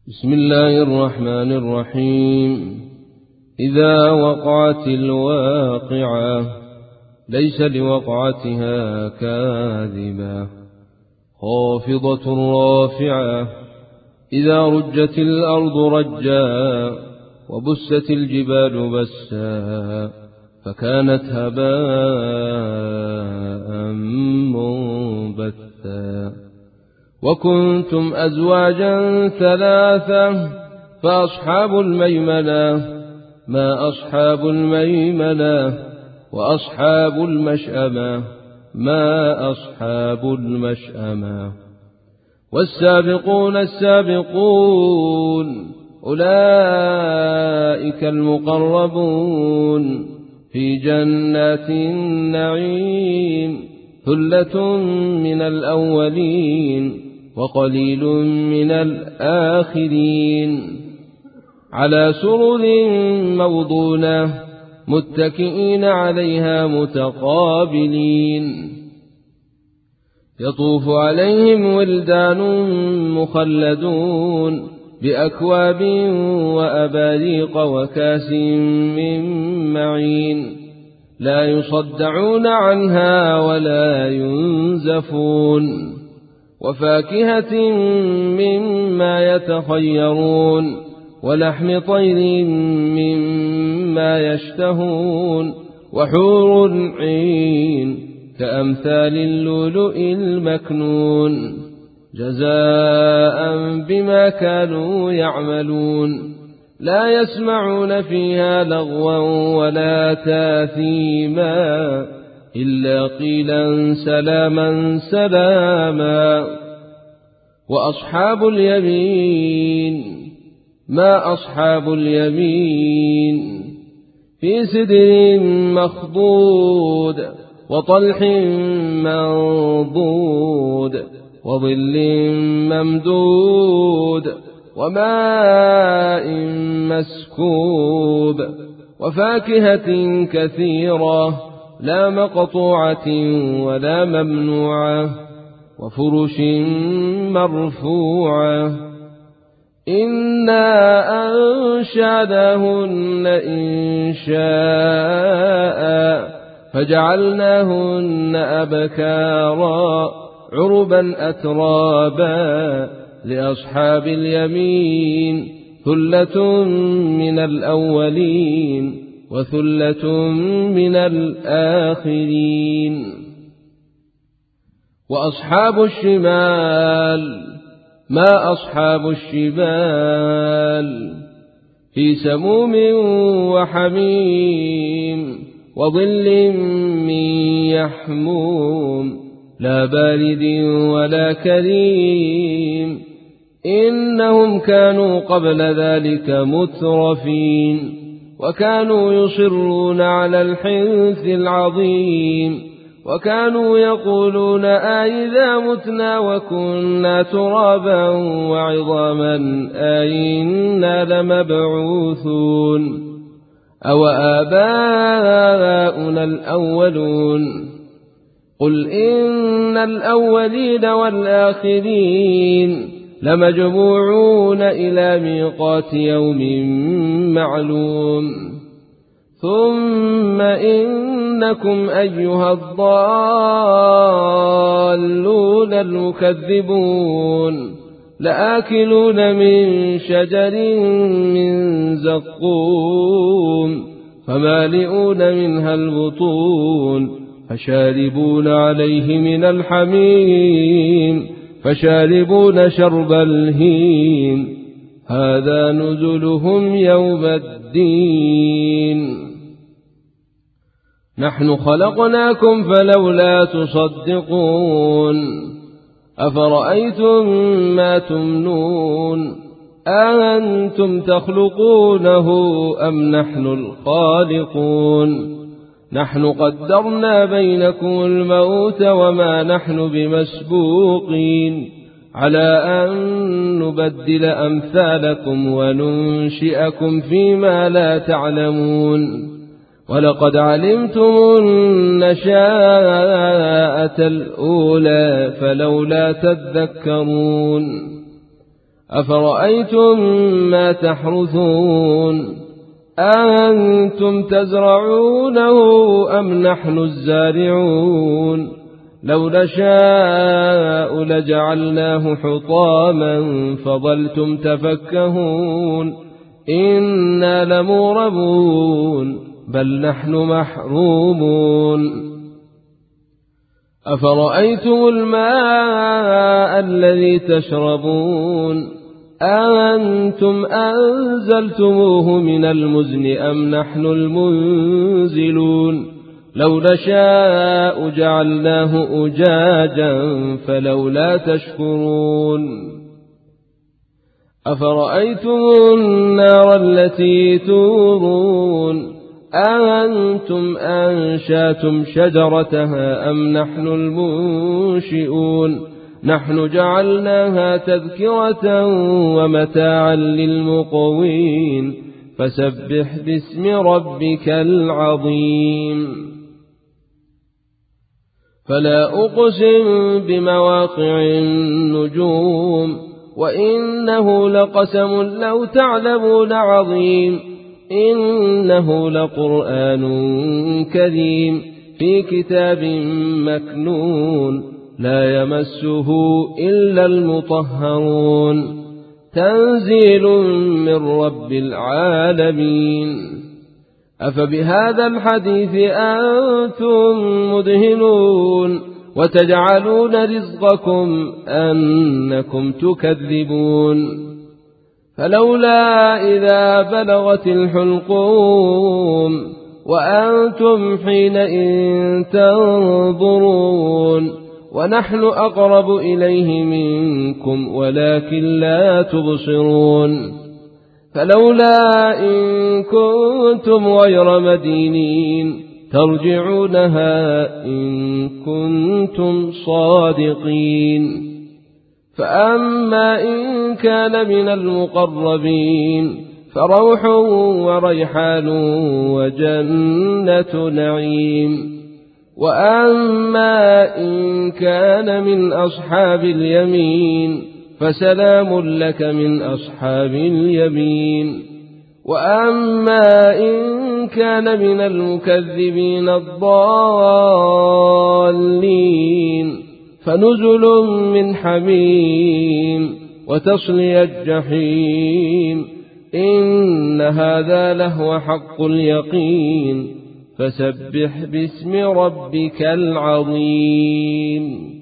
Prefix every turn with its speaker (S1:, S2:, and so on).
S1: بسم الله الرحمن الرحيم. إذا وقعت الواقعة ليس لوقعتها كاذبة خافضة رافعة إذا رجت الأرض رجا وبست الجبال بسا فكانت هباء منبثا وكنتم أزواجا ثلاثة فأصحاب الميمنة ما أصحاب الميمنة وأصحاب المشأمة ما أصحاب المشأمة والسابقون السابقون أولئك المقربون في جنات النعيم ثلة من الأولين وقليل من الآخرين على سرر موضونة متكئين عليها متقابلين يطوف عليهم ولدان مخلدون بأكواب وأباريق وكاس من معين لا يصدعون عنها ولا ينزفون وفاكهة مما يتخيرون ولحم طير مما يشتهون وحور عين كأمثال اللؤلؤ المكنون جزاء بما كانوا يعملون لا يسمعون فيها لغوا ولا تاثيما إلا قيلا سلاما سلاما وأصحاب اليمين ما أصحاب اليمين في سدر مخضود وطلح منضود وظل ممدود وماء مسكوب وفاكهة كثيرة لا مقطوعة ولا ممنوعة وفرش مرفوعة إنا أنشأناهن إنشاء فجعلناهن أبكارا عربا أترابا لأصحاب اليمين ثلة من الأولين وثلة من الآخرين وأصحاب الشمال ما أصحاب الشمال في سموم وحميم وظل من يحموم لا بارد ولا كريم إنهم كانوا قبل ذلك مترفين وكانوا يصرون على الحنث العظيم وكانوا يقولون أئذا متنا وكنا ترابا وعظاما أئنا لمبعوثون أو آباؤنا الأولون قل إن الأولين والآخرين لمجموعون إلى ميقات يوم معلوم ثم إنكم أيها الضالون المكذبون لآكلون من شجر من زقوم فمالئون منها البطون فشاربون عليه من الحميم فشاربون شرب الهيم هذا نزلهم يوم الدين نحن خلقناكم فلولا تصدقون أفرأيتم ما تمنون أأنتم تخلقونه أم نحن الخالقون نحن قدرنا بينكم الموت وما نحن بمسبوقين على أن نبدل أمثالكم وننشئكم فيما لا تعلمون ولقد علمتم النشاءة الأولى فلولا تذكرون أفرأيتم ما تحرثون أأنتم تزرعونه أم نحن الزارعون لو نشاء لجعلناه حطاما فظلتم تفكهون إنا لمغرمون بل نحن محرومون أفرأيتم الماء الذي تشربون أأنتم أنزلتموه من المزن أم نحن المنزلون لو نشاء جعلناه أجاجا فلولا تشكرون أفرأيتم النار التي تورون أأنتم أنشأتم شجرتها أم نحن المنشئون نحن جعلناها تذكرة ومتاعا للمقوين فسبح باسم ربك العظيم فلا أقسم بمواقع النجوم وإنه لقسم لو تعلمون عظيم إنه لقرآن كريم في كتاب مكنون لا يمسه إلا المطهرون تنزيل من رب العالمين أفبهذا الحديث أنتم مدهنون وتجعلون رزقكم أنكم تكذبون فلولا إذا بلغت الحلقوم وأنتم حينئذ تنظرون ونحن أقرب إليه منكم ولكن لا تبصرون فلولا إن كنتم غير مدينين ترجعونها إن كنتم صادقين فأما إن كان من المقربين فروح وريحان وجنة نعيم وأما إن كان من أصحاب اليمين فسلام لك من أصحاب اليمين وأما إن كان من المكذبين الضالين فنزل من حميم وتصلي الجحيم إن هذا لهو حق اليقين فسبح باسم ربك العظيم